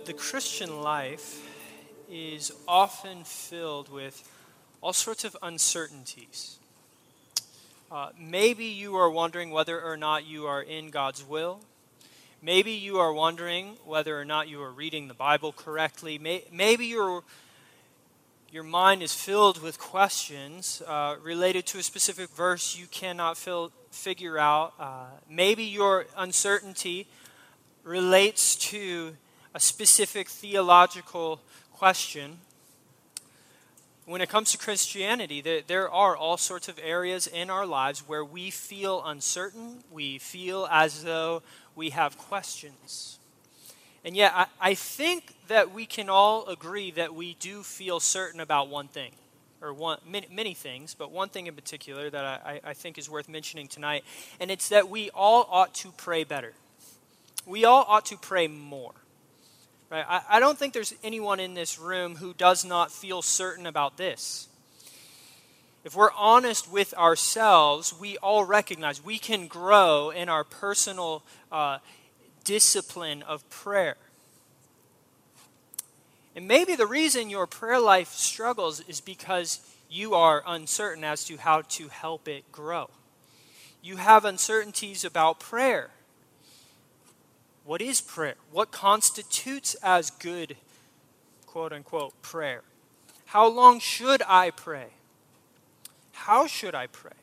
The Christian life is often filled with all sorts of uncertainties. Maybe you are wondering whether or not you are in God's will. Maybe you are wondering whether or not you are reading the Bible correctly. Maybe your mind is filled with questions related to a specific verse you cannot figure out. Maybe your uncertainty relates to a specific theological question. When it comes to Christianity, there are all sorts of areas in our lives where we feel uncertain. We feel as though we have questions. And yet, I think that we can all agree that we do feel certain about one thing, or many things, but one thing in particular that I think is worth mentioning tonight, and it's that we all ought to pray better. We all ought to pray more. Right? I don't think there's anyone in this room who does not feel certain about this. If we're honest with ourselves, we all recognize we can grow in our personal discipline of prayer. And maybe the reason your prayer life struggles is because you are uncertain as to how to help it grow. You have uncertainties about prayer. What is prayer? What constitutes as good, quote-unquote, prayer? How long should I pray? How should I pray?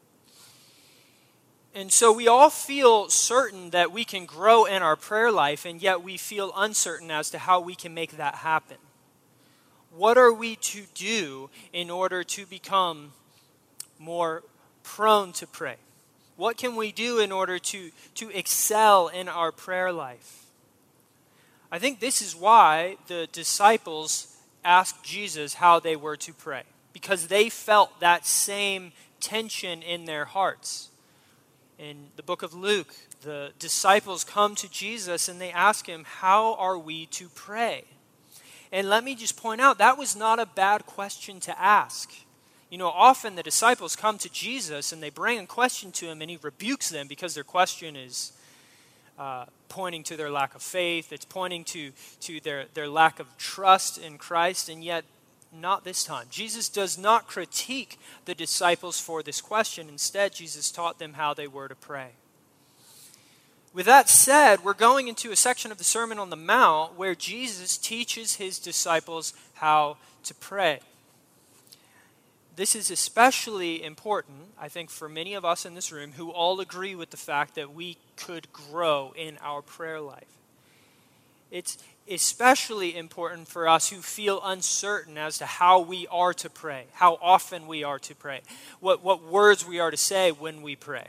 And so we all feel certain that we can grow in our prayer life, and yet we feel uncertain as to how we can make that happen. What are we to do in order to become more prone to pray? What can we do in order to excel in our prayer life? I think this is why the disciples asked Jesus how they were to pray, because they felt that same tension in their hearts. In the book of Luke, the disciples come to Jesus and they ask him, how are we to pray? And let me just point out, that was not a bad question to ask. You know, often the disciples come to Jesus and they bring a question to him and he rebukes them because their question is pointing to their lack of faith. It's pointing to their lack of trust in Christ, and yet not this time. Jesus does not critique the disciples for this question. Instead, Jesus taught them how they were to pray. With that said, we're going into a section of the Sermon on the Mount where Jesus teaches his disciples how to pray. This is especially important, I think, for many of us in this room who all agree with the fact that we could grow in our prayer life. It's especially important for us who feel uncertain as to how we are to pray, how often we are to pray, what words we are to say when we pray.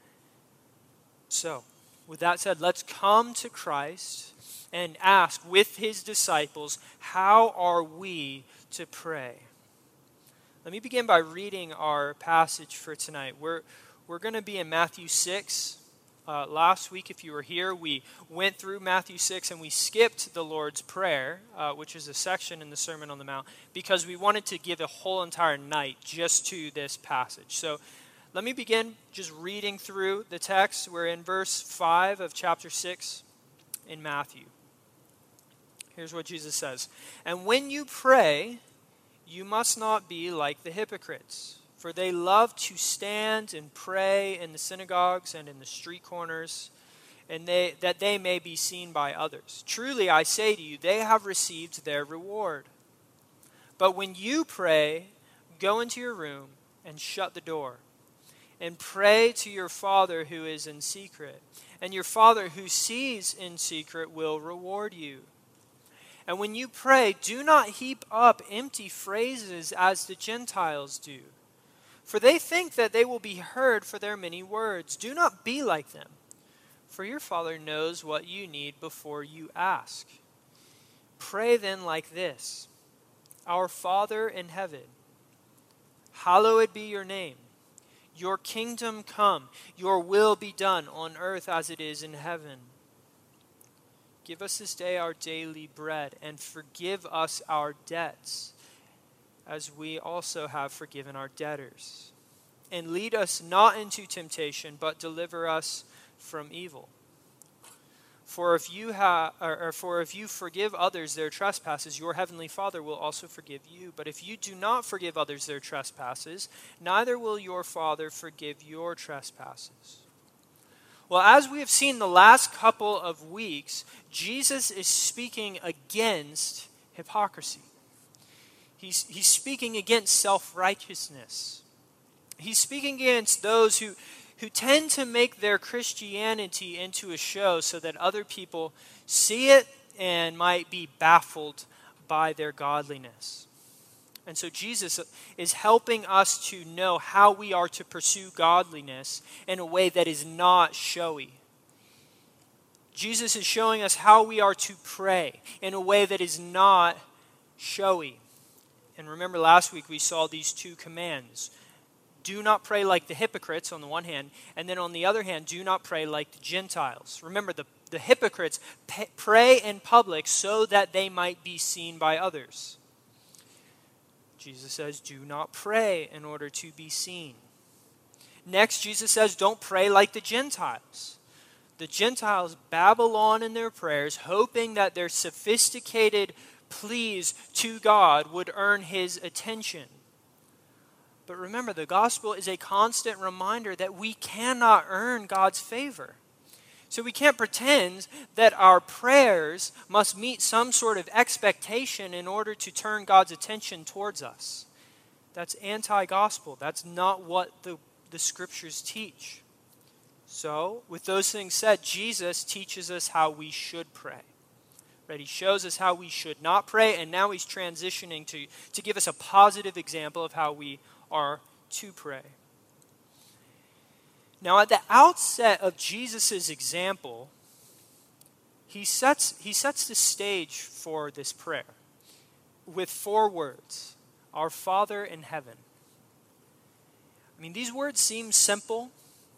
So, with that said, let's come to Christ and ask with his disciples, how are we to pray? Let me begin by reading our passage for tonight. We're going to be in Matthew 6. Last week, if you were here, we went through Matthew 6 and we skipped the Lord's Prayer, which is a section in the Sermon on the Mount, because we wanted to give a whole entire night just to this passage. So let me begin just reading through the text. We're in verse 5 of chapter 6 in Matthew. Here's what Jesus says. And when you pray, you must not be like the hypocrites, for they love to stand and pray in the synagogues and in the street corners, and that they may be seen by others. Truly, I say to you, they have received their reward. But when you pray, go into your room and shut the door, and pray to your Father who is in secret, and your Father who sees in secret will reward you. And when you pray, do not heap up empty phrases as the Gentiles do, for they think that they will be heard for their many words. Do not be like them, for your Father knows what you need before you ask. Pray then like this: Our Father in heaven, hallowed be your name. Your kingdom come, your will be done on earth as it is in heaven. Give us this day our daily bread, and forgive us our debts, as we also have forgiven our debtors. And lead us not into temptation, but deliver us from evil. For if you forgive others their trespasses, your heavenly Father will also forgive you. But if you do not forgive others their trespasses, neither will your Father forgive your trespasses." Well, as we have seen the last couple of weeks, Jesus is speaking against hypocrisy. He's speaking against self-righteousness. He's speaking against those who tend to make their Christianity into a show so that other people see it and might be baffled by their godliness. And so Jesus is helping us to know how we are to pursue godliness in a way that is not showy. Jesus is showing us how we are to pray in a way that is not showy. And remember, last week we saw these two commands. Do not pray like the hypocrites on the one hand, and then on the other hand, do not pray like the Gentiles. Remember, the hypocrites pray in public so that they might be seen by others. Jesus says, do not pray in order to be seen. Next, Jesus says, don't pray like the Gentiles. The Gentiles babble on in their prayers, hoping that their sophisticated pleas to God would earn His attention. But remember, the gospel is a constant reminder that we cannot earn God's favor. So we can't pretend that our prayers must meet some sort of expectation in order to turn God's attention towards us. That's anti-gospel. That's not what the scriptures teach. So, with those things said, Jesus teaches us how we should pray. Right? He shows us how we should not pray, and now he's transitioning to give us a positive example of how we are to pray. Now, at the outset of Jesus' example, he sets the stage for this prayer with 4 words: Our Father in heaven. I mean, these words seem simple.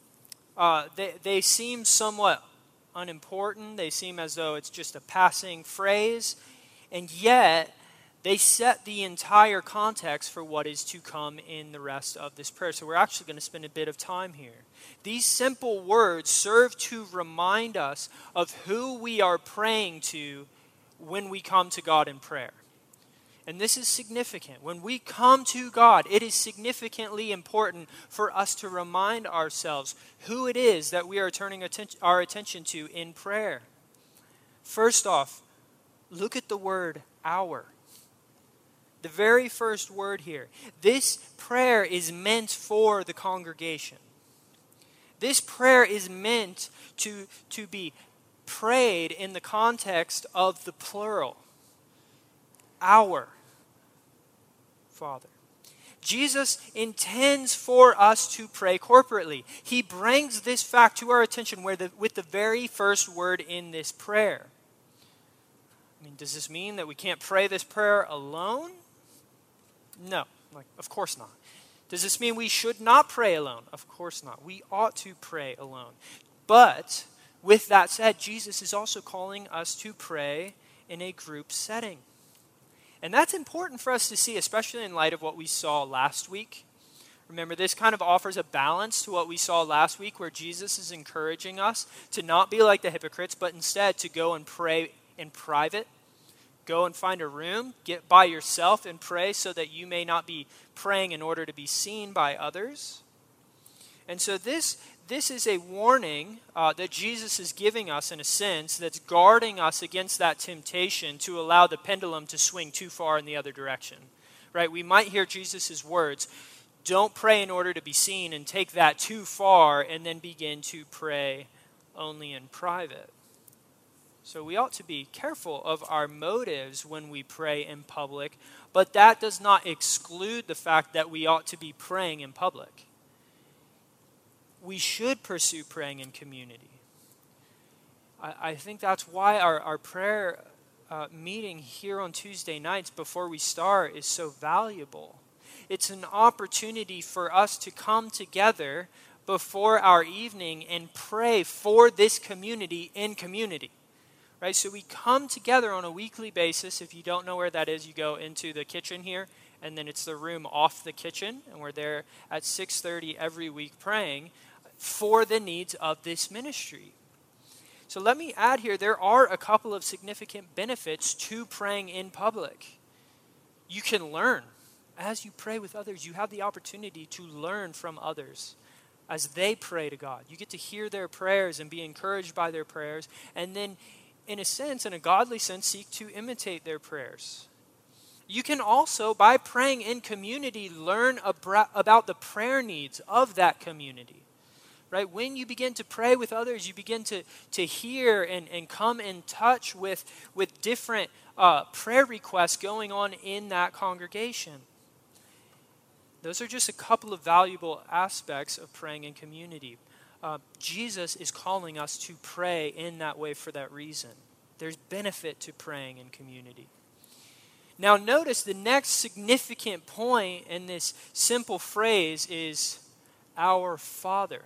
They seem somewhat unimportant. They seem as though it's just a passing phrase. And yet, they set the entire context for what is to come in the rest of this prayer. So we're actually going to spend a bit of time here. These simple words serve to remind us of who we are praying to when we come to God in prayer. And this is significant. When we come to God, it is significantly important for us to remind ourselves who it is that we are turning our attention to in prayer. First off, look at the word "our." The very first word here. This prayer is meant for the congregation. This prayer is meant to be prayed in the context of the plural. Our Father. Jesus intends for us to pray corporately. He brings this fact to our attention with the very first word in this prayer. I mean, does this mean that we can't pray this prayer alone? No, of course not. Does this mean we should not pray alone? Of course not. We ought to pray alone. But with that said, Jesus is also calling us to pray in a group setting. And that's important for us to see, especially in light of what we saw last week. Remember, this kind of offers a balance to what we saw last week, where Jesus is encouraging us to not be like the hypocrites, but instead to go and pray in private. Go and find a room, get by yourself and pray so that you may not be praying in order to be seen by others. And so this is a warning that Jesus is giving us, in a sense, that's guarding us against that temptation to allow the pendulum to swing too far in the other direction. Right? We might hear Jesus' words, don't pray in order to be seen, and take that too far and then begin to pray only in private. So we ought to be careful of our motives when we pray in public, but that does not exclude the fact that we ought to be praying in public. We should pursue praying in community. I think that's why our prayer meeting here on Tuesday nights before we start is so valuable. It's an opportunity for us to come together before our evening and pray for this community in community. Right? So we come together on a weekly basis. If you don't know where that is, you go into the kitchen here, and then it's the room off the kitchen, and we're there at 6:30 every week praying for the needs of this ministry. So let me add here, there are a couple of significant benefits to praying in public. You can learn. As you pray with others, you have the opportunity to learn from others as they pray to God. You get to hear their prayers and be encouraged by their prayers, and then, in a sense, in a godly sense, seek to imitate their prayers. You can also, by praying in community, learn about the prayer needs of that community. Right? When you begin to pray with others, you begin to hear and come in touch with different prayer requests going on in that congregation. Those are just a couple of valuable aspects of praying in community. Jesus is calling us to pray in that way for that reason. There's benefit to praying in community. Now notice the next significant point in this simple phrase is our Father.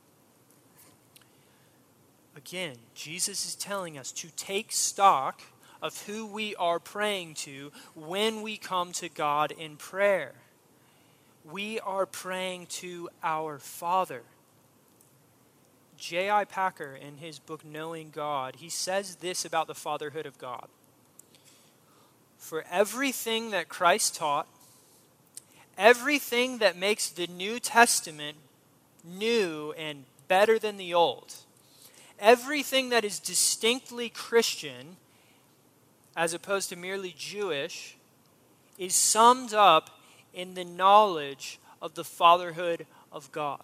Again, Jesus is telling us to take stock of who we are praying to when we come to God in prayer. We are praying to our Father. J.I. Packer, in his book Knowing God, he says this about the fatherhood of God. For everything that Christ taught, everything that makes the New Testament new and better than the Old, everything that is distinctly Christian, as opposed to merely Jewish, is summed up in the knowledge of the fatherhood of God.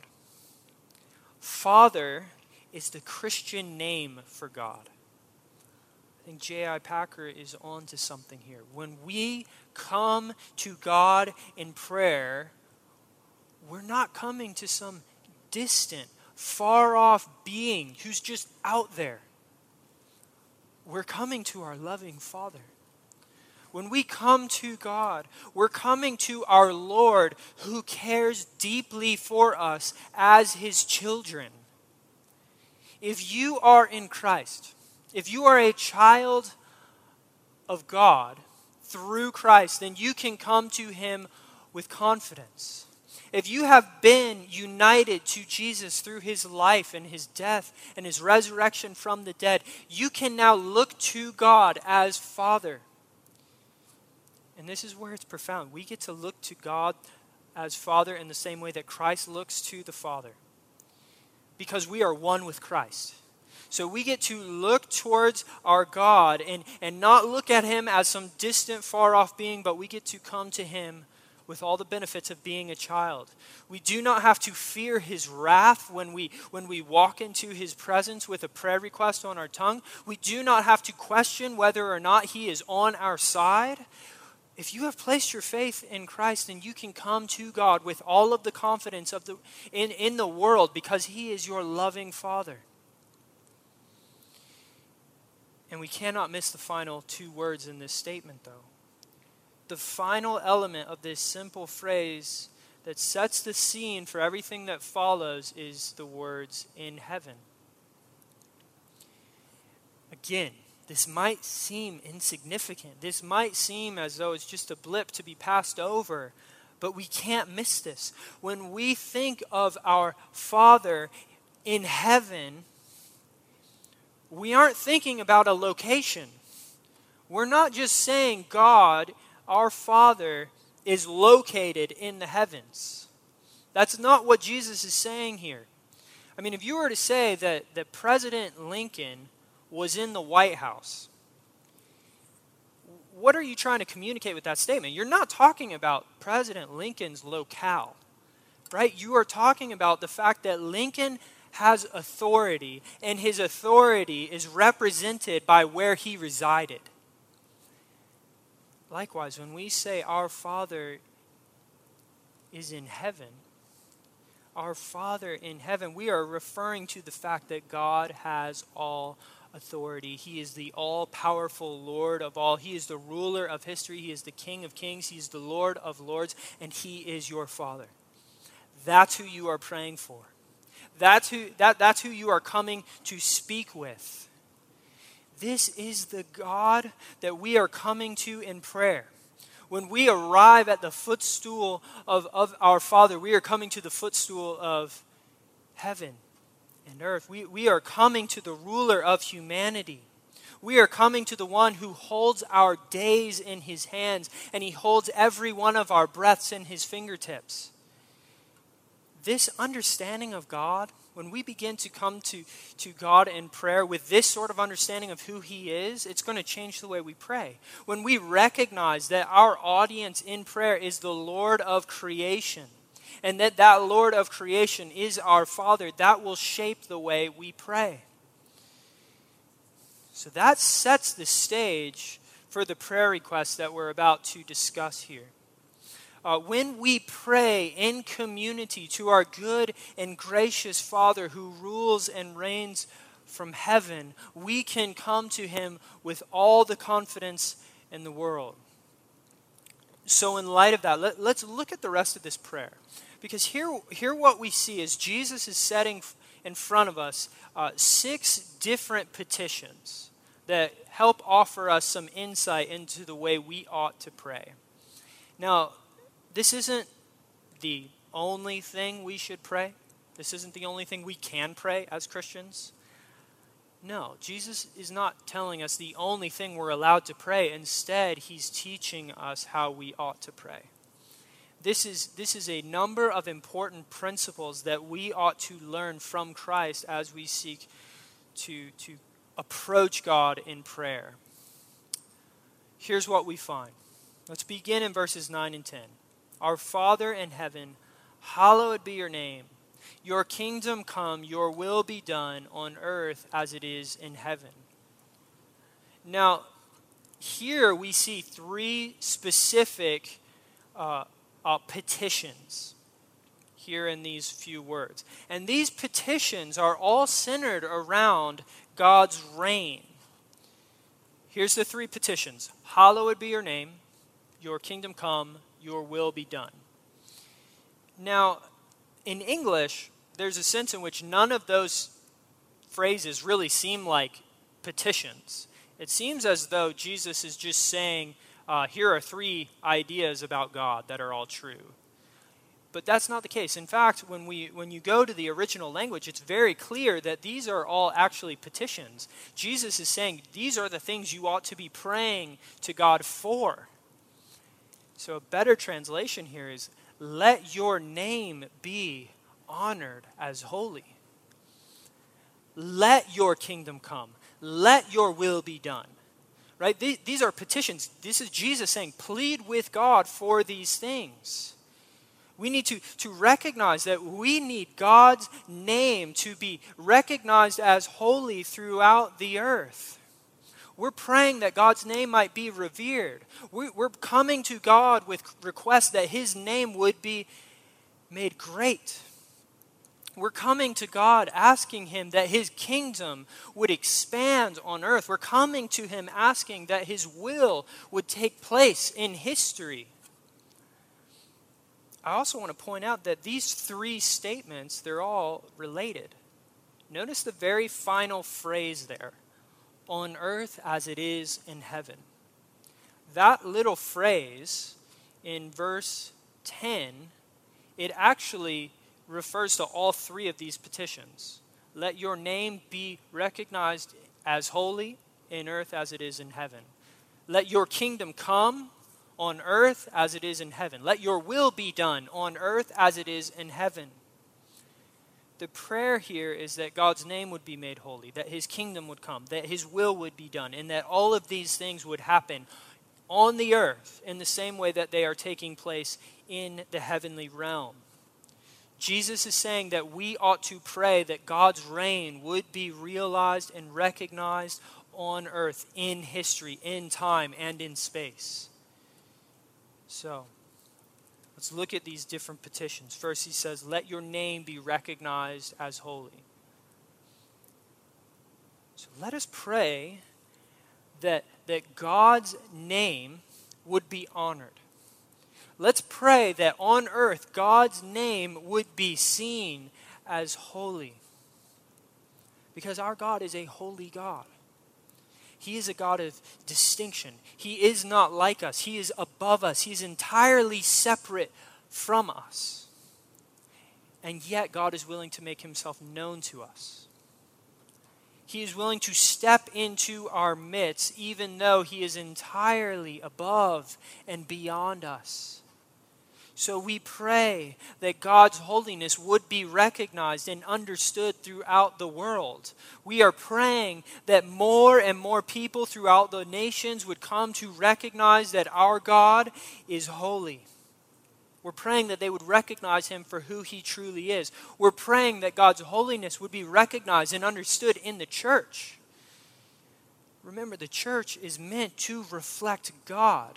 Father is the Christian name for God. I think J.I. Packer is on to something here. When we come to God in prayer, we're not coming to some distant, far-off being who's just out there. We're coming to our loving Father. When we come to God, we're coming to our Lord who cares deeply for us as His children. If you are in Christ, if you are a child of God through Christ, then you can come to Him with confidence. If you have been united to Jesus through His life and His death and His resurrection from the dead, you can now look to God as Father. And this is where it's profound. We get to look to God as Father in the same way that Christ looks to the Father. Because we are one with Christ. So we get to look towards our God and not look at Him as some distant, far-off being, but we get to come to Him with all the benefits of being a child. We do not have to fear His wrath when we walk into His presence with a prayer request on our tongue. We do not have to question whether or not He is on our side. If you have placed your faith in Christ, then you can come to God with all of the confidence of in the world because He is your loving Father. And we cannot miss the final two words in this statement, though. The final element of this simple phrase that sets the scene for everything that follows is the words "in heaven." Again, this might seem insignificant. This might seem as though it's just a blip to be passed over, but we can't miss this. When we think of our Father in heaven, we aren't thinking about a location. We're not just saying God, our Father, is located in the heavens. That's not what Jesus is saying here. I mean, if you were to say that President Lincoln was in the White House, what are you trying to communicate with that statement? You're not talking about President Lincoln's locale, right? You are talking about the fact that Lincoln has authority, and his authority is represented by where he resided. Likewise, when we say our Father is in heaven, our Father in heaven, we are referring to the fact that God has all authority. He is the all-powerful Lord of all. He is the ruler of history. He is the King of kings. He is the Lord of lords, and He is your Father. That's who you are praying for. That's who you are coming to speak with. This is the God that we are coming to in prayer. When we arrive at the footstool of our Father, we are coming to the footstool of heaven. and earth. We are coming to the ruler of humanity. We are coming to the one who holds our days in his hands, and he holds every one of our breaths in his fingertips. This understanding of God, when we begin to come to God in prayer with this sort of understanding of who he is, it's going to change the way we pray. When we recognize that our audience in prayer is the Lord of creation, and that Lord of creation is our Father, that will shape the way we pray. So that sets the stage for the prayer request that we're about to discuss here. When we pray in community to our good and gracious Father who rules and reigns from heaven, we can come to him with all the confidence in the world. So in light of that, let's look at the rest of this prayer. Because here what we see is Jesus is setting in front of us 6 different petitions that help offer us some insight into the way we ought to pray. Now, this isn't the only thing we should pray. This isn't the only thing we can pray as Christians. No, Jesus is not telling us the only thing we're allowed to pray. Instead, he's teaching us how we ought to pray. This is a number of important principles that we ought to learn from Christ as we seek to approach God in prayer. Here's what we find. Let's begin in verses 9 and 10. Our Father in heaven, hallowed be your name. Your kingdom come, your will be done on earth as it is in heaven. Now, here we see 3 specific petitions here in these few words. And these petitions are all centered around God's reign. Here's the 3 petitions. Hallowed be your name, your kingdom come, your will be done. Now, in English, there's a sense in which none of those phrases really seem like petitions. It seems as though Jesus is just saying, here are 3 ideas about God that are all true. But that's not the case. In fact, when you go to the original language, it's very clear that these are all actually petitions. Jesus is saying these are the things you ought to be praying to God for. So a better translation here is, let your name be honored as holy. Let your kingdom come. Let your will be done. Right? These are petitions. This is Jesus saying, plead with God for these things. We need to recognize that we need God's name to be recognized as holy throughout the earth. We're praying that God's name might be revered. We're coming to God with requests that his name would be made great. We're coming to God asking him that his kingdom would expand on earth. We're coming to him asking that his will would take place in history. I also want to point out that these 3 statements, they're all related. Notice the very final phrase there, on earth as it is in heaven. That little phrase in verse 10, it actually refers to all 3 of these petitions. Let your name be recognized as holy in earth as it is in heaven. Let your kingdom come on earth as it is in heaven. Let your will be done on earth as it is in heaven. The prayer here is that God's name would be made holy, that his kingdom would come, that his will would be done, and that all of these things would happen on the earth in the same way that they are taking place in the heavenly realm. Jesus is saying that we ought to pray that God's reign would be realized and recognized on earth, in history, in time, and in space. So, let's look at these different petitions. First, he says, let your name be recognized as holy. So let us pray that God's name would be honored. Let's pray that on earth, God's name would be seen as holy. Because our God is a holy God. He is a God of distinction. He is not like us. He is above us. He's entirely separate from us. And yet God is willing to make himself known to us. He is willing to step into our midst, even though he is entirely above and beyond us. So we pray that God's holiness would be recognized and understood throughout the world. We are praying that more and more people throughout the nations would come to recognize that our God is holy. We're praying that they would recognize him for who he truly is. We're praying that God's holiness would be recognized and understood in the church. Remember, the church is meant to reflect God.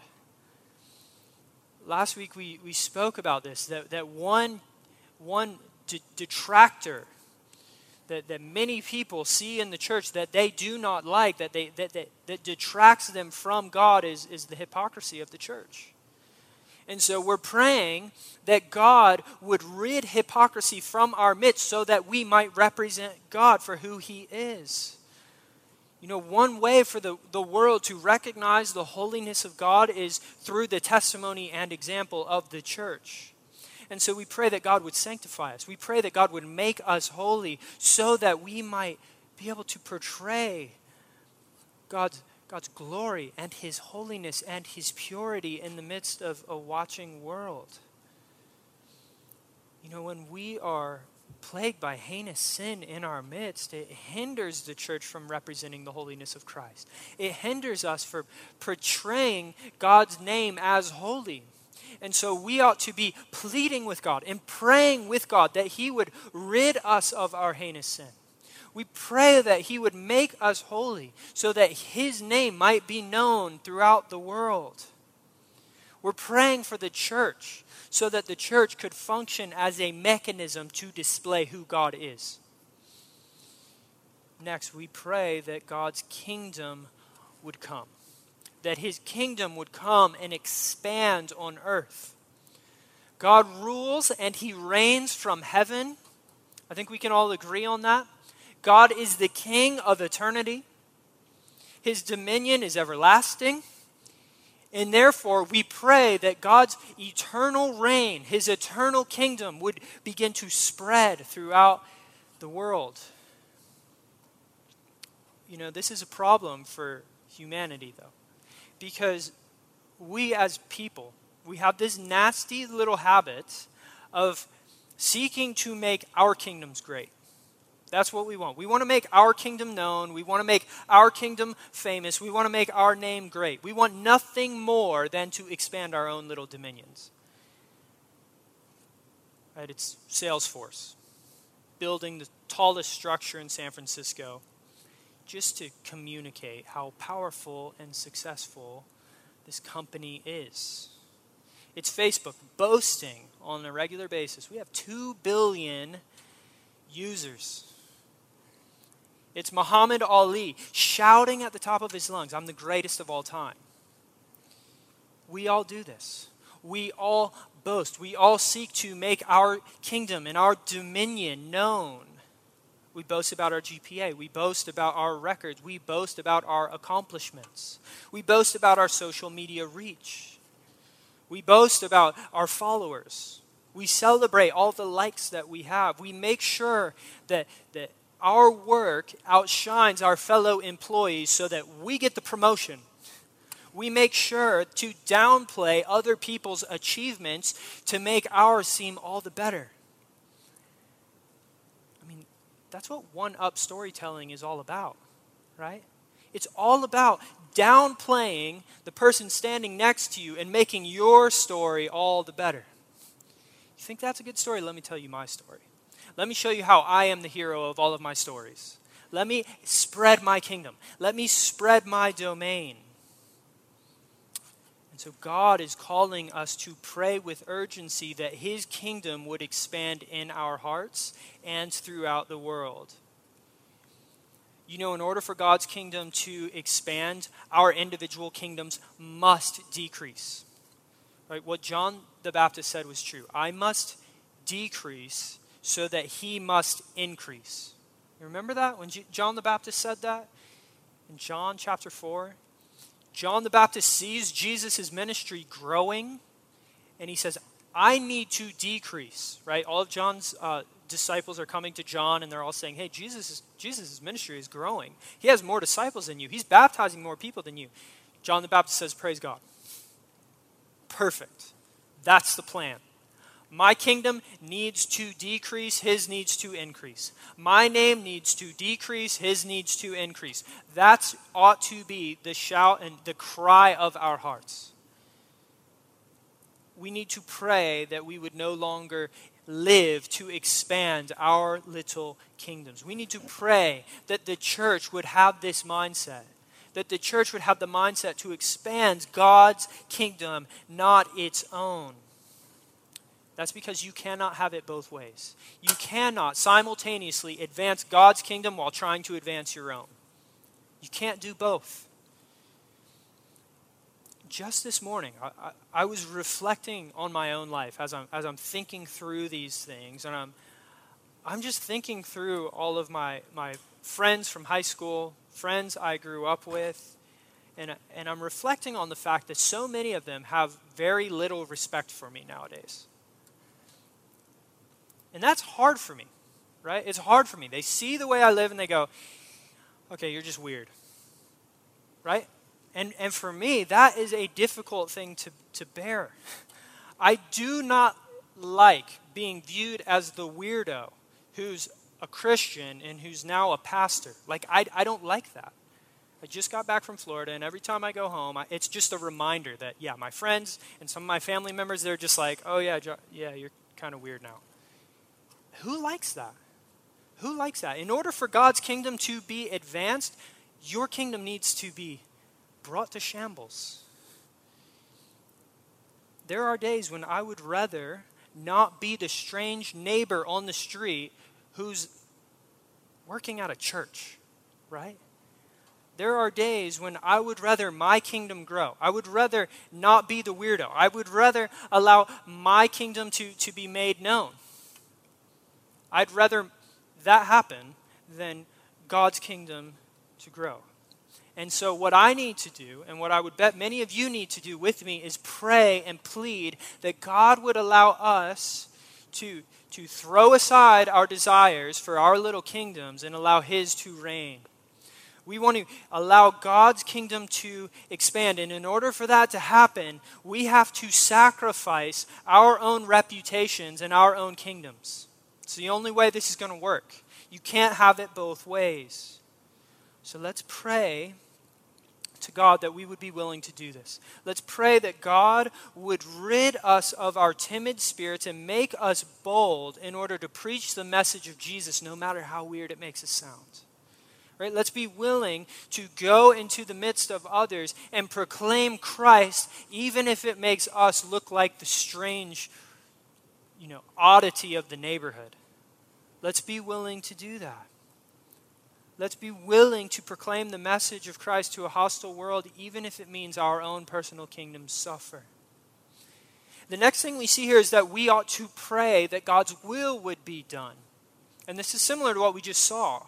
Last week we spoke about this, that one detractor that many people see in the church that they do not like, that detracts them from God is the hypocrisy of the church. And so we're praying that God would rid hypocrisy from our midst so that we might represent God for who he is. You know, one way for the world to recognize the holiness of God is through the testimony and example of the church. And so we pray that God would sanctify us. We pray that God would make us holy so that we might be able to portray God's glory and his holiness and his purity in the midst of a watching world. You know, when we are plagued by heinous sin in our midst, it hinders the church from representing the holiness of Christ. It hinders us from portraying God's name as holy. And so we ought to be pleading with God and praying with God that he would rid us of our heinous sin. We pray that he would make us holy so that his name might be known throughout the world. We're praying for the church so that the church could function as a mechanism to display who God is. Next, we pray that God's kingdom would come, that his kingdom would come and expand on earth. God rules and he reigns from heaven. I think we can all agree on that. God is the King of eternity. His dominion is everlasting. And therefore, we pray that God's eternal reign, his eternal kingdom, would begin to spread throughout the world. You know, this is a problem for humanity, though, because we as people, we have this nasty little habit of seeking to make our kingdoms great. That's what we want. We want to make our kingdom known. We want to make our kingdom famous. We want to make our name great. We want nothing more than to expand our own little dominions. Right? It's Salesforce, building the tallest structure in San Francisco just to communicate how powerful and successful this company is. It's Facebook boasting on a regular basis. We have 2 billion users. It's Muhammad Ali shouting at the top of his lungs, "I'm the greatest of all time." We all do this. We all boast. We all seek to make our kingdom and our dominion known. We boast about our GPA. We boast about our records. We boast about our accomplishments. We boast about our social media reach. We boast about our followers. We celebrate all the likes that we have. We make sure that our work outshines our fellow employees so that we get the promotion. We make sure to downplay other people's achievements to make ours seem all the better. I mean, that's what one-up storytelling is all about, right? It's all about downplaying the person standing next to you and making your story all the better. You think that's a good story? Let me tell you my story. Let me show you how I am the hero of all of my stories. Let me spread my kingdom. Let me spread my domain. And so God is calling us to pray with urgency that his kingdom would expand in our hearts and throughout the world. You know, in order for God's kingdom to expand, our individual kingdoms must decrease. Right? What John the Baptist said was true. I must decrease so that he must increase. You remember that when John the Baptist said that? In John chapter 4, John the Baptist sees Jesus' ministry growing, and he says, I need to decrease, right? All of John's disciples are coming to John, and they're all saying, hey, Jesus' ministry is growing. He has more disciples than you. He's baptizing more people than you. John the Baptist says, praise God. Perfect. That's the plan. My kingdom needs to decrease, his needs to increase. My name needs to decrease, his needs to increase. That ought to be the shout and the cry of our hearts. We need to pray that we would no longer live to expand our little kingdoms. We need to pray that the church would have this mindset, that the church would have the mindset to expand God's kingdom, not its own. That's because you cannot have it both ways. You cannot simultaneously advance God's kingdom while trying to advance your own. You can't do both. Just this morning, I was reflecting on my own life as I'm thinking through these things, and I'm just thinking through all of my friends from high school, friends I grew up with, and I'm reflecting on the fact that so many of them have very little respect for me nowadays. And that's hard for me, right? It's hard for me. They see the way I live and they go, okay, you're just weird, right? And for me, that is a difficult thing to bear. I do not like being viewed as the weirdo who's a Christian and who's now a pastor. Like, I don't like that. I just got back from Florida, and every time I go home, it's just a reminder that, yeah, my friends and some of my family members, they're just like, oh, yeah, you're kind of weird now. Who likes that? Who likes that? In order for God's kingdom to be advanced, your kingdom needs to be brought to shambles. There are days when I would rather not be the strange neighbor on the street who's working at a church, right? There are days when I would rather my kingdom grow. I would rather not be the weirdo. I would rather allow my kingdom to be made known. I'd rather that happen than God's kingdom to grow. And so what I need to do, and what I would bet many of you need to do with me, is pray and plead that God would allow us to throw aside our desires for our little kingdoms and allow his to reign. We want to allow God's kingdom to expand. And in order for that to happen, we have to sacrifice our own reputations and our own kingdoms. It's the only way this is going to work. You can't have it both ways. So let's pray to God that we would be willing to do this. Let's pray that God would rid us of our timid spirits and make us bold in order to preach the message of Jesus, no matter how weird it makes us sound. Right? Let's be willing to go into the midst of others and proclaim Christ, even if it makes us look like the strange, oddity of the neighborhood. Let's be willing to do that. Let's be willing to proclaim the message of Christ to a hostile world, even if it means our own personal kingdoms suffer. The next thing we see here is that we ought to pray that God's will would be done. And this is similar to what we just saw.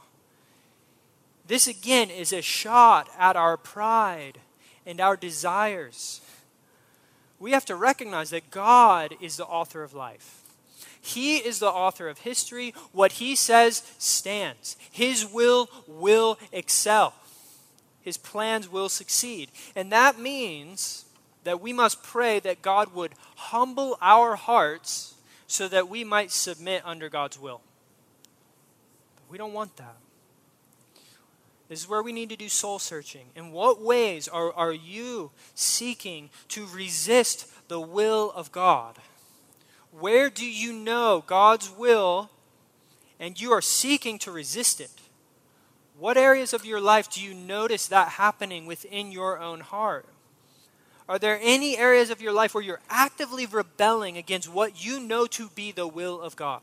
This again is a shot at our pride and our desires. We have to recognize that God is the author of life. He is the author of history. What he says stands. His will excel. His plans will succeed. And that means that we must pray that God would humble our hearts so that we might submit under God's will. But we don't want that. This is where we need to do soul searching. In what ways are you seeking to resist the will of God? Where do you know God's will and you are seeking to resist it? What areas of your life do you notice that happening within your own heart? Are there any areas of your life where you're actively rebelling against what you know to be the will of God?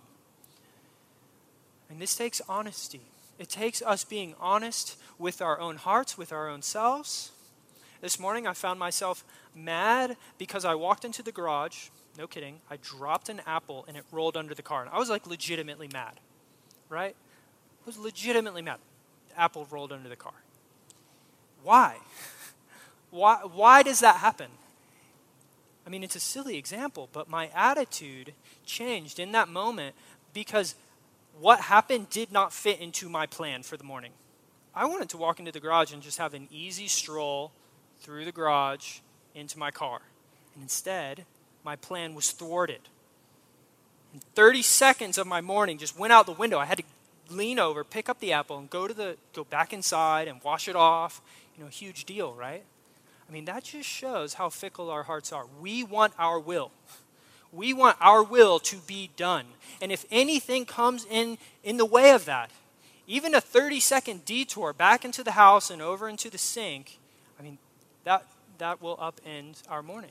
And this takes honesty. It takes us being honest with our own hearts, with our own selves. This morning I found myself mad because I walked into the garage. No kidding. I dropped an apple and it rolled under the car. And I was like legitimately mad, right? I was legitimately mad. The apple rolled under the car. Why? Why does that happen? I mean, it's a silly example, but my attitude changed in that moment because what happened did not fit into my plan for the morning. I wanted to walk into the garage and just have an easy stroll through the garage into my car. And instead, my plan was thwarted. And 30 seconds of my morning just went out the window. I had to lean over, pick up the apple, and go back inside and wash it off. Huge deal, right? I mean, that just shows how fickle our hearts are. We want our will. We want our will to be done. And if anything comes in the way of that, even a 30-second detour back into the house and over into the sink, I mean, that will upend our morning.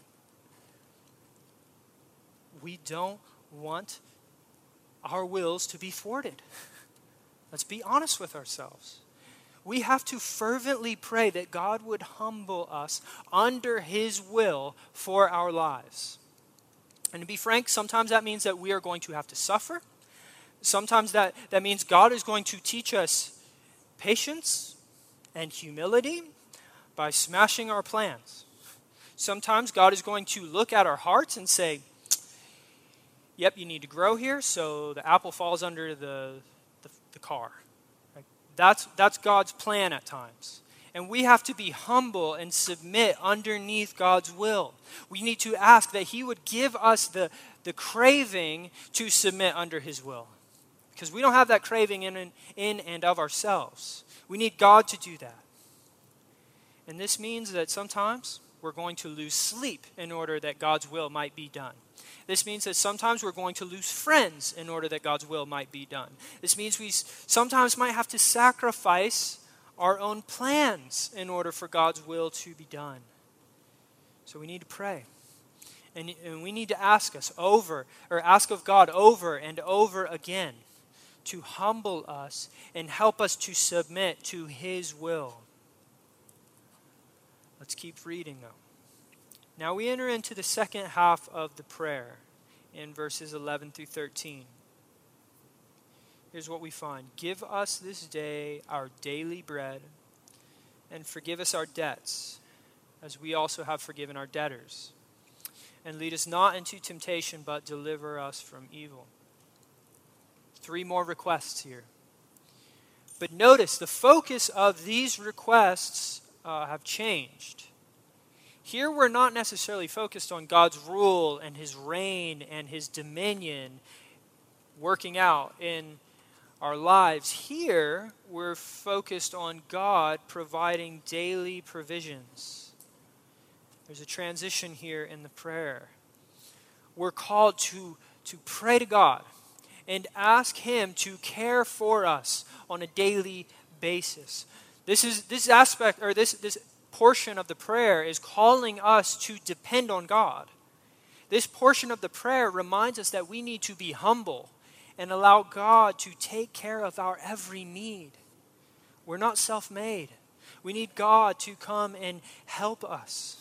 We don't want our wills to be thwarted. Let's be honest with ourselves. We have to fervently pray that God would humble us under His will for our lives. And to be frank, sometimes that means that we are going to have to suffer. Sometimes that means God is going to teach us patience and humility by smashing our plans. Sometimes God is going to look at our hearts and say, yep, you need to grow here, so the apple falls under the car. Right? That's God's plan at times. And we have to be humble and submit underneath God's will. We need to ask that He would give us the craving to submit under His will. Because we don't have that craving in and of ourselves. We need God to do that. And this means that sometimes we're going to lose sleep in order that God's will might be done. This means that sometimes we're going to lose friends in order that God's will might be done. This means we sometimes might have to sacrifice our own plans in order for God's will to be done. So we need to pray. And we need to ask of God over and over again to humble us and help us to submit to His will. Let's keep reading though. Now we enter into the second half of the prayer in verses 11 through 13. Here's what we find. Give us this day our daily bread, and forgive us our debts, as we also have forgiven our debtors. And lead us not into temptation, but deliver us from evil. 3 more requests here. But notice the focus of these requests have changed. Here we're not necessarily focused on God's rule and His reign and His dominion working out in our lives. Here we're focused on God providing daily provisions. There's a transition here in the prayer. We're called to pray to God and ask Him to care for us on a daily basis. This aspect, or this portion of the prayer is calling us to depend on God. This portion of the prayer reminds us that we need to be humble and allow God to take care of our every need. We're not self-made. We need God to come and help us.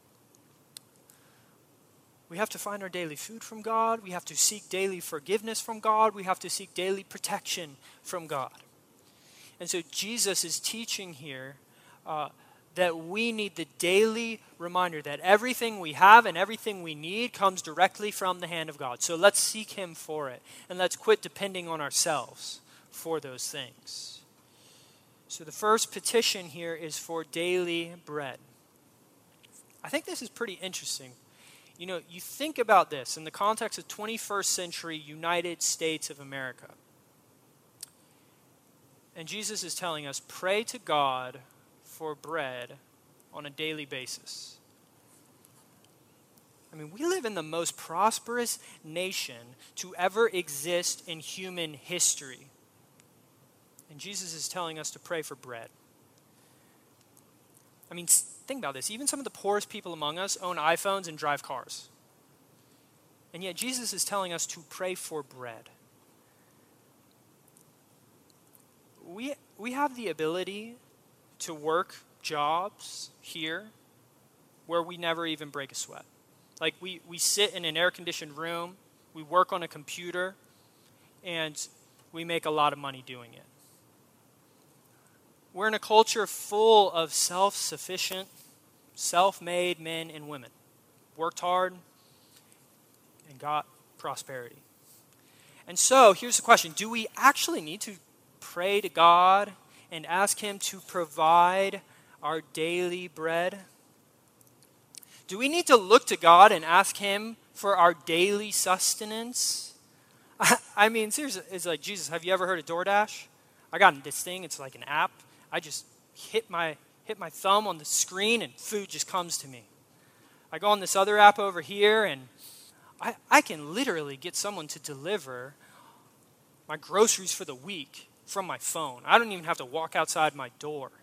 We have to find our daily food from God. We have to seek daily forgiveness from God. We have to seek daily protection from God. And so Jesus is teaching here that we need the daily reminder that everything we have and everything we need comes directly from the hand of God. So let's seek Him for it. And let's quit depending on ourselves for those things. So the first petition here is for daily bread. I think this is pretty interesting. You think about this in the context of 21st century United States of America. And Jesus is telling us, pray to God for bread on a daily basis. I mean, we live in the most prosperous nation to ever exist in human history. And Jesus is telling us to pray for bread. I mean, think about this. Even some of the poorest people among us own iPhones and drive cars. And yet Jesus is telling us to pray for bread. We have the ability to work jobs here where we never even break a sweat. Like we sit in an air-conditioned room, we work on a computer, and we make a lot of money doing it. We're in a culture full of self-sufficient, self-made men and women. worked hard, and got prosperity. And so here's the question. Do we actually need to pray to God and ask him to provide our daily bread? Do we need to look to God and ask him for our daily sustenance? I mean, seriously, it's like, Jesus, have you ever heard of DoorDash? I got this thing. It's like an app. I just hit my thumb on the screen and food just comes to me. I go on this other app over here and I can literally get someone to deliver my groceries for the week from my phone. I don't even have to walk outside my door.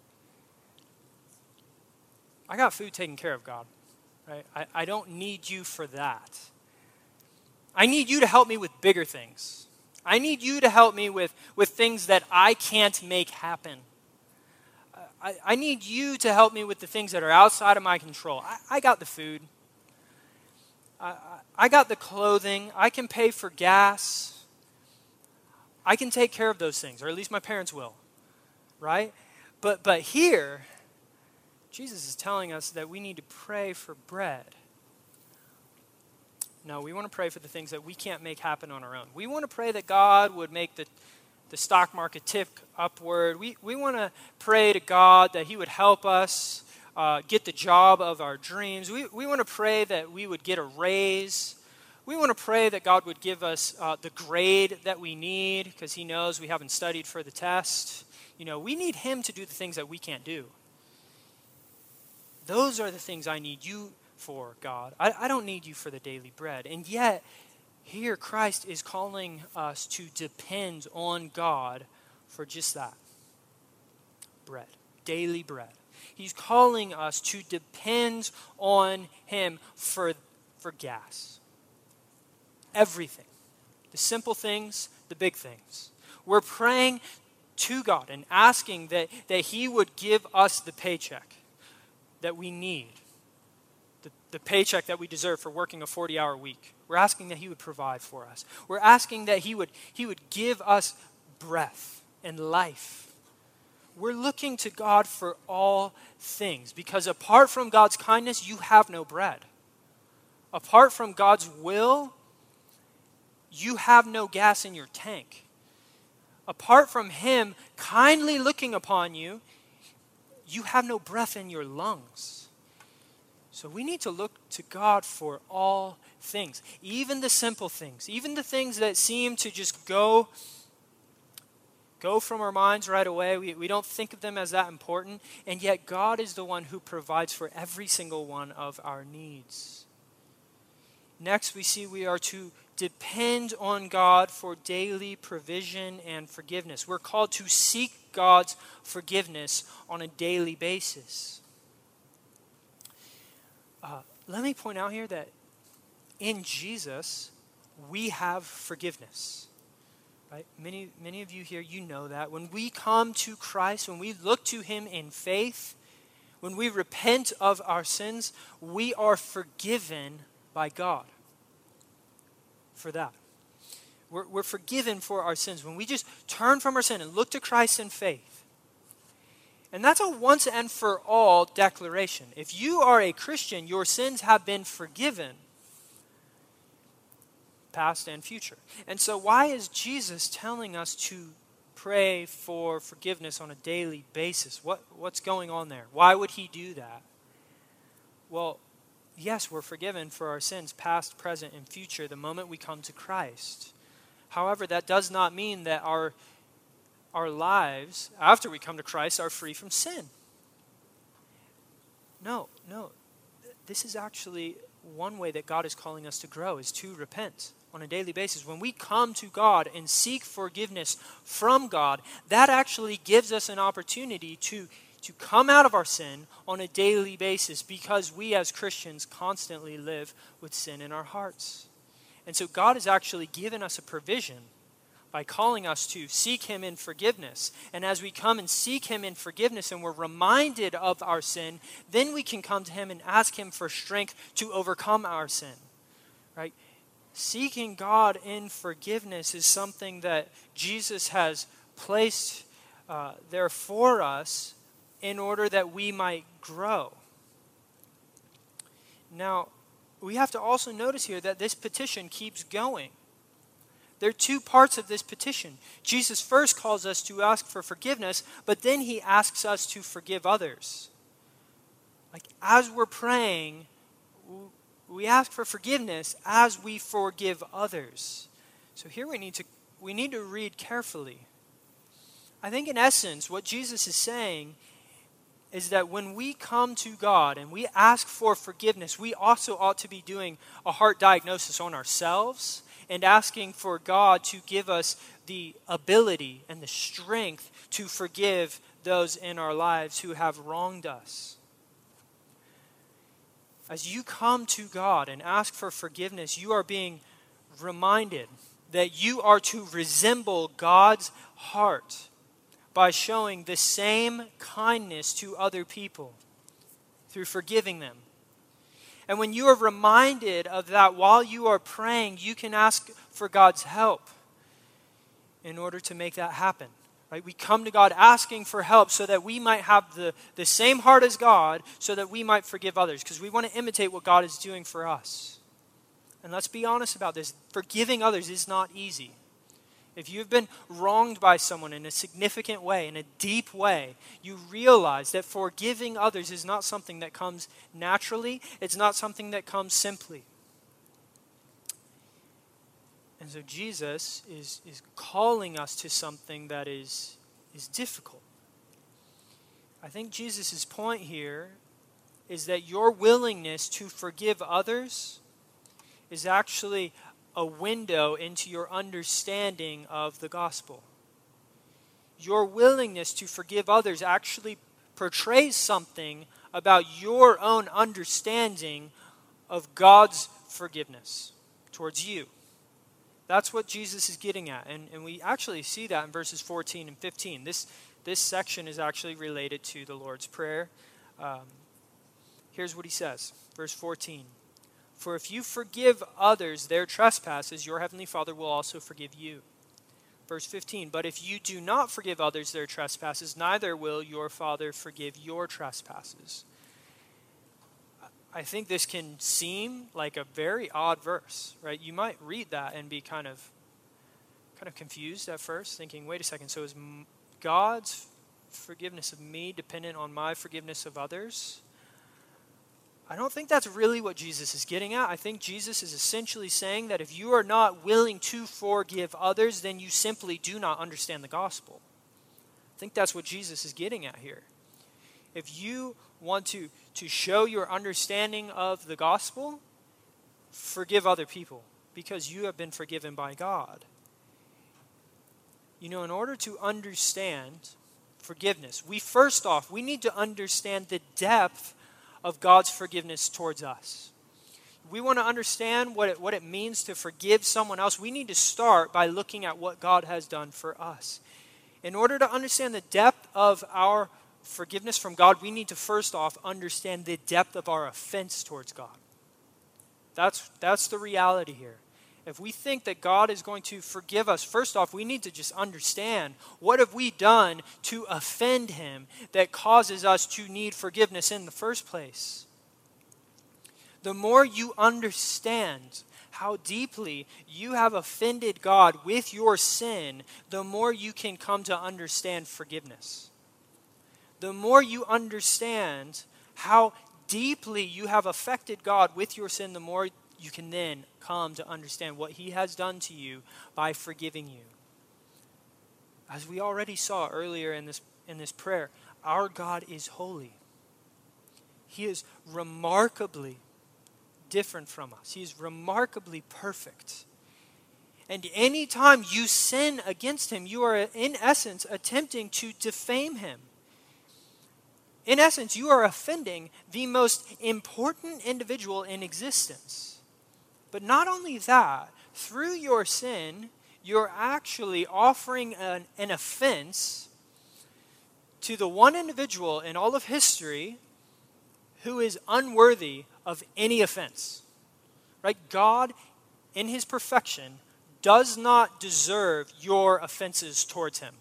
I got food taken care of, God. Right? I don't need you for that. I need you to help me with bigger things. I need you to help me with things that I can't make happen. I need you to help me with the things that are outside of my control. I got the food. I got the clothing. I can pay for gas. I can take care of those things, or at least my parents will, right? But here, Jesus is telling us that we need to pray for bread. No, we want to pray for the things that we can't make happen on our own. We want to pray that God would make the stock market tick upward. We want to pray to God that he would help us get the job of our dreams. We want to pray that we would get a raise. We want to pray that God would give us the grade that we need because he knows we haven't studied for the test. You know, we need him to do the things that we can't do. Those are the things I need you for, God. I don't need you for the daily bread. And yet, here Christ is calling us to depend on God for just that. Bread. Daily bread. He's calling us to depend on him for gas. Everything. The simple things, the big things. We're praying to God and asking that he would give us the paycheck that we need, the paycheck that we deserve for working a 40-hour week. We're asking that he would provide for us. We're asking that he would give us breath and life. We're looking to God for all things because apart from God's kindness, you have no bread. Apart from God's will, you have no gas in your tank. Apart from him kindly looking upon you, you have no breath in your lungs. So we need to look to God for all things, even the simple things, even the things that seem to just go from our minds right away. We don't think of them as that important, and yet God is the one who provides for every single one of our needs. Next, we see we are to depend on God for daily provision and forgiveness. We're called to seek God's forgiveness on a daily basis. Let me point out here that in Jesus, we have forgiveness. Right? Many of you here, you know that. When we come to Christ, when we look to him in faith, when we repent of our sins, we are forgiven by God for that. We're forgiven for our sins when we just turn from our sin and look to Christ in faith. And that's a once and for all declaration. If you are a Christian, your sins have been forgiven, past and future. And so why is Jesus telling us to pray for forgiveness on a daily basis? What's going on there? Why would he do that? Well, yes, we're forgiven for our sins, past, present, and future, the moment we come to Christ. However, that does not mean that our lives, after we come to Christ, are free from sin. No. This is actually one way that God is calling us to grow, is to repent on a daily basis. When we come to God and seek forgiveness from God, that actually gives us an opportunity to come out of our sin on a daily basis because we as Christians constantly live with sin in our hearts. And so God has actually given us a provision by calling us to seek him in forgiveness. And as we come and seek him in forgiveness and we're reminded of our sin, then we can come to him and ask him for strength to overcome our sin. Right? Seeking God in forgiveness is something that Jesus has placed there for us in order that we might grow. Now, we have to also notice here that this petition keeps going. There are two parts of this petition. Jesus first calls us to ask for forgiveness, but then he asks us to forgive others. Like as we're praying, we ask for forgiveness as we forgive others. So here we need to read carefully. I think in essence, what Jesus is saying is that when we come to God and we ask for forgiveness, we also ought to be doing a heart diagnosis on ourselves and asking for God to give us the ability and the strength to forgive those in our lives who have wronged us. As you come to God and ask for forgiveness, you are being reminded that you are to resemble God's heart by showing the same kindness to other people through forgiving them. And when you are reminded of that while you are praying, you can ask for God's help in order to make that happen. Right? We come to God asking for help so that we might have the same heart as God, so that we might forgive others, because we want to imitate what God is doing for us. And let's be honest about this. Forgiving others is not easy. If you've been wronged by someone in a significant way, in a deep way, you realize that forgiving others is not something that comes naturally. It's not something that comes simply. And so Jesus is calling us to something that is difficult. I think Jesus' point here is that your willingness to forgive others is actually a window into your understanding of the gospel. Your willingness to forgive others actually portrays something about your own understanding of God's forgiveness towards you. That's what Jesus is getting at. And we actually see that in verses 14 and 15. This section is actually related to the Lord's Prayer. Here's what he says. Verse 14. For if you forgive others their trespasses, your heavenly Father will also forgive you. Verse 15. But if you do not forgive others their trespasses, neither will your Father forgive your trespasses. I think this can seem like a very odd verse, right? You might read that and be kind of confused at first, thinking, wait a second, so is God's forgiveness of me dependent on my forgiveness of others? I don't think that's really what Jesus is getting at. I think Jesus is essentially saying that if you are not willing to forgive others, then you simply do not understand the gospel. I think that's what Jesus is getting at here. If you want to show your understanding of the gospel, forgive other people because you have been forgiven by God. You know, in order to understand forgiveness, we need to understand the depth of God's forgiveness towards us. We want to understand what it means to forgive someone else. We need to start by looking at what God has done for us. In order to understand the depth of our forgiveness from God, we need to first off understand the depth of our offense towards God. That's the reality here. If we think that God is going to forgive us, first off, we need to just understand what have we done to offend him that causes us to need forgiveness in the first place. The more you understand how deeply you have offended God with your sin, the more you can come to understand forgiveness. The more you understand how deeply you have affected God with your sin, the more you can then come to understand what he has done to you by forgiving you. As we already saw earlier in this prayer, our God is holy. He is remarkably different from us. He is remarkably perfect. And anytime you sin against him, you are in essence attempting to defame him. In essence, you are offending the most important individual in existence. But not only that, through your sin, you're actually offering an offense to the one individual in all of history who is unworthy of any offense. Right? God, in his perfection, does not deserve your offenses towards him.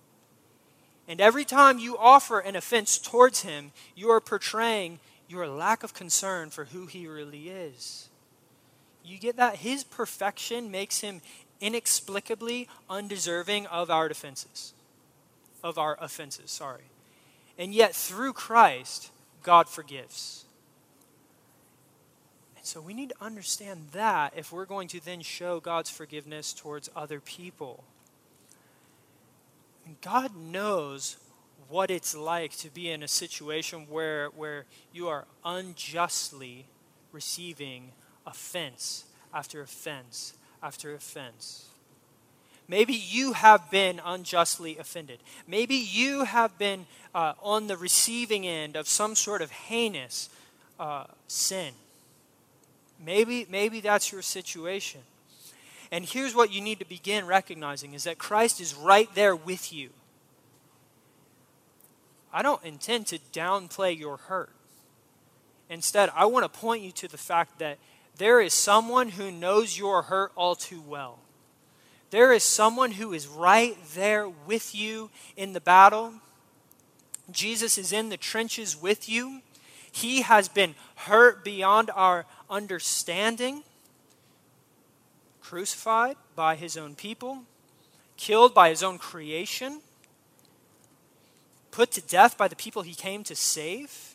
And every time you offer an offense towards him, you are portraying your lack of concern for who he really is. You get that? His perfection makes him inexplicably undeserving of our offenses. And yet through Christ, God forgives. And so we need to understand that if we're going to then show God's forgiveness towards other people. And God knows what it's like to be in a situation where you are unjustly receiving offense after offense after offense. Maybe you have been unjustly offended. Maybe you have been on the receiving end of some sort of heinous sin. Maybe that's your situation. And here's what you need to begin recognizing is that Christ is right there with you. I don't intend to downplay your hurt. Instead, I want to point you to the fact that there is someone who knows your hurt all too well. There is someone who is right there with you in the battle. Jesus is in the trenches with you. He has been hurt beyond our understanding, crucified by his own people, killed by his own creation, put to death by the people he came to save.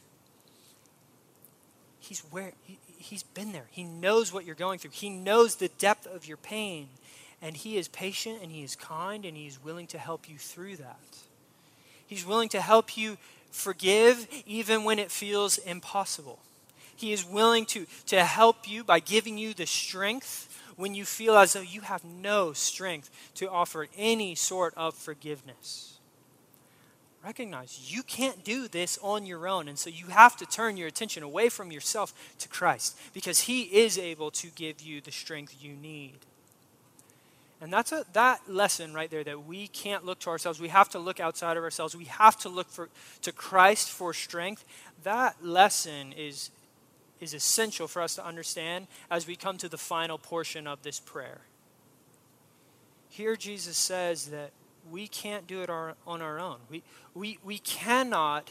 He's been there. He knows what you're going through. He knows the depth of your pain. And he is patient and he is kind and he is willing to help you through that. He's willing to help you forgive even when it feels impossible. He is willing to help you by giving you the strength when you feel as though you have no strength to offer any sort of forgiveness. Recognize you can't do this on your own, and so you have to turn your attention away from yourself to Christ because he is able to give you the strength you need. And that's that lesson right there, that we can't look to ourselves. We have to look outside of ourselves. We have to look to Christ for strength. That lesson is essential for us to understand as we come to the final portion of this prayer. Here Jesus says that we can't do it on our own. We cannot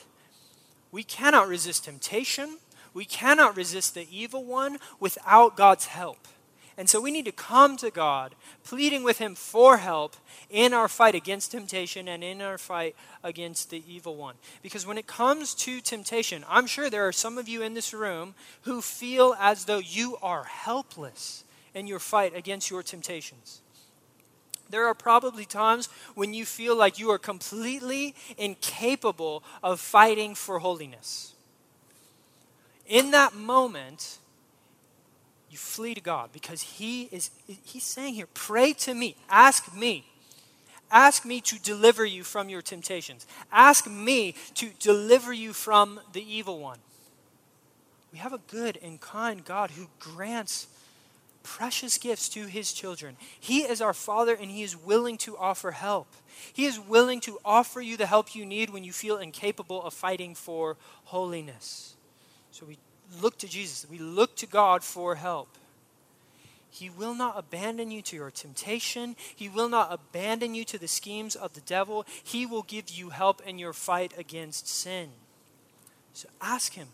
resist temptation. We cannot resist the evil one without God's help. And so we need to come to God, pleading with him for help in our fight against temptation and in our fight against the evil one. Because when it comes to temptation, I'm sure there are some of you in this room who feel as though you are helpless in your fight against your temptations. There are probably times when you feel like you are completely incapable of fighting for holiness. In that moment, you flee to God because he's saying here, pray to me, ask me to deliver you from your temptations. Ask me to deliver you from the evil one. We have a good and kind God who grants precious gifts to his children. He is our Father and he is willing to offer help. He is willing to offer you the help you need when you feel incapable of fighting for holiness. So we look to Jesus. We look to God for help. He will not abandon you to your temptation. He will not abandon you to the schemes of the devil. He will give you help in your fight against sin. So ask him.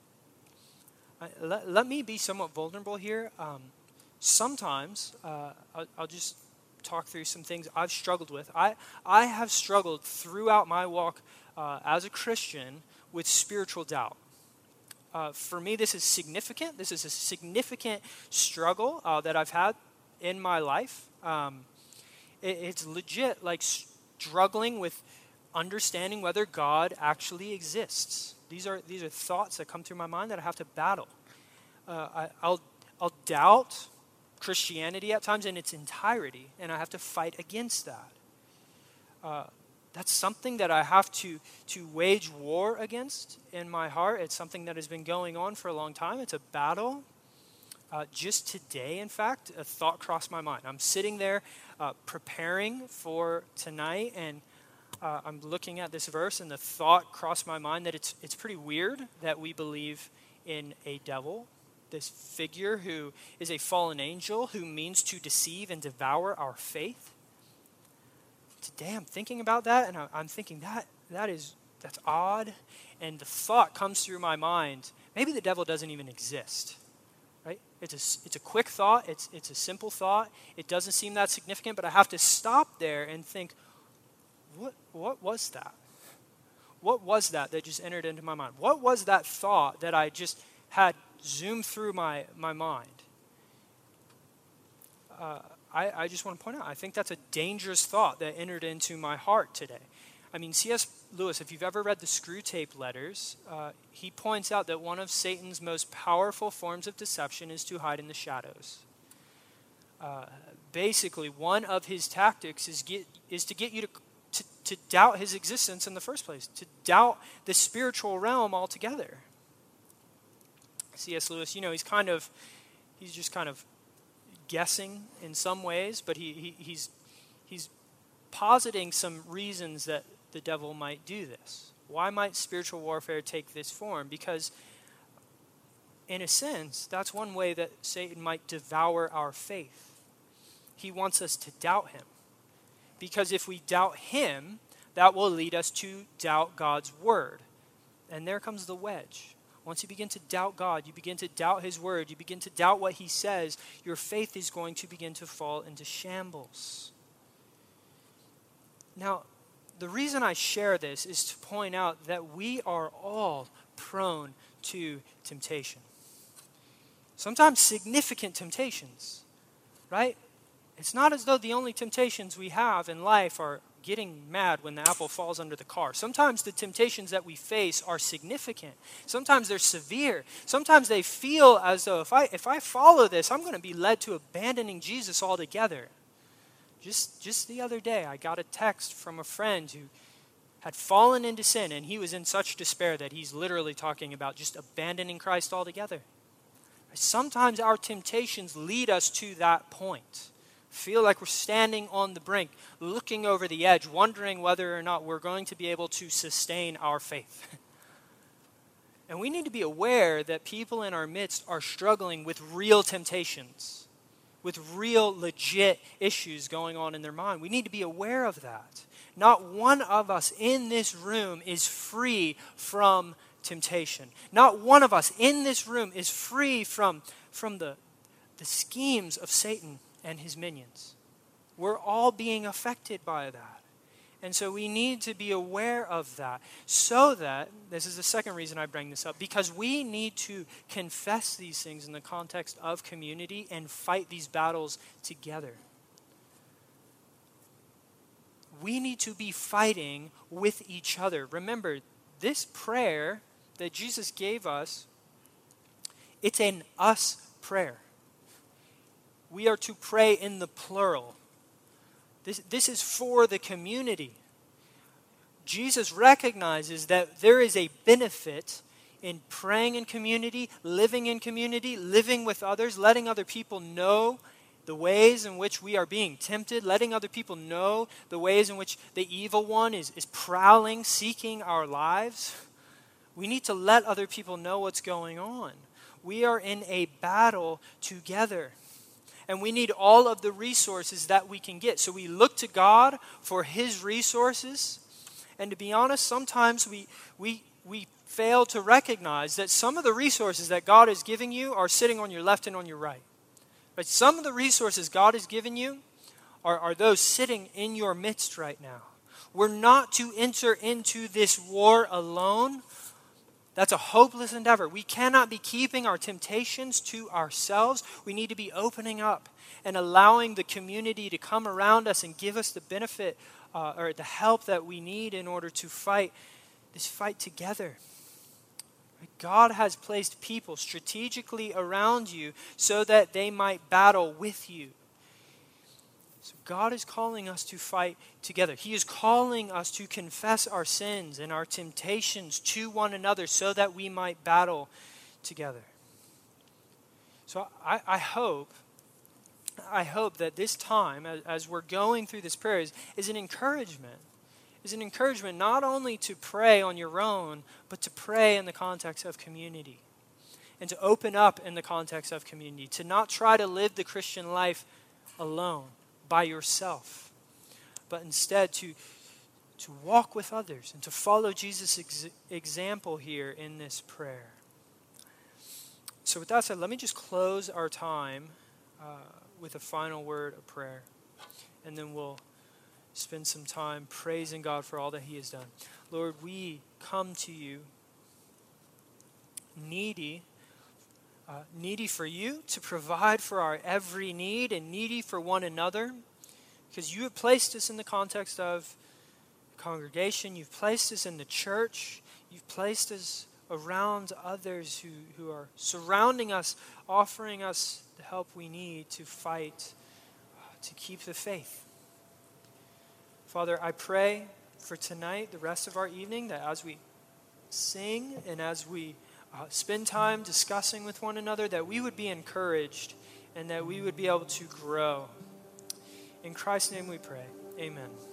Let me be somewhat vulnerable here. Sometimes, I'll just talk through some things I've struggled with. I have struggled throughout my walk as a Christian with spiritual doubt. For me, this is significant. This is a significant struggle that I've had in my life. It's legit like struggling with understanding whether God actually exists. These are thoughts that come through my mind that I have to battle. I'll doubt Christianity at times in its entirety, and I have to fight against that. That's something that I have to wage war against in my heart. It's something that has been going on for a long time. It's a battle. Just today, in fact, a thought crossed my mind. I'm sitting there preparing for tonight, and I'm looking at this verse, and the thought crossed my mind that it's pretty weird that we believe in a devil, this figure who is a fallen angel who means to deceive and devour our faith. Today I'm thinking about that, and I'm thinking that's odd, and the thought comes through my mind, maybe the devil doesn't even exist. right? It's a quick thought. It's a simple thought. It doesn't seem that significant, but I have to stop there and think, what was that? What was that just entered into my mind? What was that thought that I just had zoomed through my mind? I just want to point out, I think that's a dangerous thought that entered into my heart today. I mean, C.S. Lewis, if you've ever read the Screwtape Letters, he points out that one of Satan's most powerful forms of deception is to hide in the shadows. Basically, one of his tactics is to get you to doubt his existence in the first place, to doubt the spiritual realm altogether. C.S. Lewis, he's just kind of guessing in some ways, but he's positing some reasons that the devil might do this. Why might spiritual warfare take this form? Because in a sense, that's one way that Satan might devour our faith. He wants us to doubt him. Because if we doubt him, that will lead us to doubt God's word. And there comes the wedge. Once you begin to doubt God, you begin to doubt his word, you begin to doubt what he says, your faith is going to begin to fall into shambles. Now, the reason I share this is to point out that we are all prone to temptation. Sometimes significant temptations, right? It's not as though the only temptations we have in life are getting mad when the apple falls under the car. Sometimes the temptations that we face are significant. Sometimes they're severe. Sometimes they feel as though if I follow this, I'm going to be led to abandoning Jesus altogether. Just the other day, I got a text from a friend who had fallen into sin, and he was in such despair that he's literally talking about just abandoning Christ altogether. Sometimes our temptations lead us to that point. Feel like we're standing on the brink, looking over the edge, wondering whether or not we're going to be able to sustain our faith. And we need to be aware that people in our midst are struggling with real temptations, with real, legit issues going on in their mind. We need to be aware of that. Not one of us in this room is free from temptation. Not one of us in this room is free from the schemes of Satan and his minions. We're all being affected by that. And so we need to be aware of that, so that, this is the second reason I bring this up, because we need to confess these things in the context of community and fight these battles together. We need to be fighting with each other. Remember, this prayer that Jesus gave us, it's an us prayer. We are to pray in the plural. This is for the community. Jesus recognizes that there is a benefit in praying in community, living with others, letting other people know the ways in which we are being tempted, letting other people know the ways in which the evil one is prowling, seeking our lives. We need to let other people know what's going on. We are in a battle together. And we need all of the resources that we can get. So we look to God for his resources. And to be honest, sometimes we fail to recognize that some of the resources that God is giving you are sitting on your left and on your right. But some of the resources God has given you are those sitting in your midst right now. We're not to enter into this war alone. That's a hopeless endeavor. We cannot be keeping our temptations to ourselves. We need to be opening up and allowing the community to come around us and give us the benefit or the help that we need in order to fight this fight together. God has placed people strategically around you so that they might battle with you. So God is calling us to fight together. He is calling us to confess our sins and our temptations to one another so that we might battle together. So I hope that this time, as we're going through this prayer, is an encouragement. Is an encouragement not only to pray on your own, but to pray in the context of community. And to open up in the context of community. To not try to live the Christian life alone, by yourself, but instead to walk with others and to follow Jesus' example here in this prayer. So with that said, let me just close our time with a final word of prayer. And then we'll spend some time praising God for all that he has done. Lord, we come to you needy for you to provide for our every need, and needy for one another, because you have placed us in the context of congregation. You've placed us in the church. You've placed us around others who are surrounding us, offering us the help we need to fight, to keep the faith. Father, I pray for tonight, the rest of our evening, that as we sing and as we spend time discussing with one another, that we would be encouraged and that we would be able to grow. In Christ's name we pray. Amen.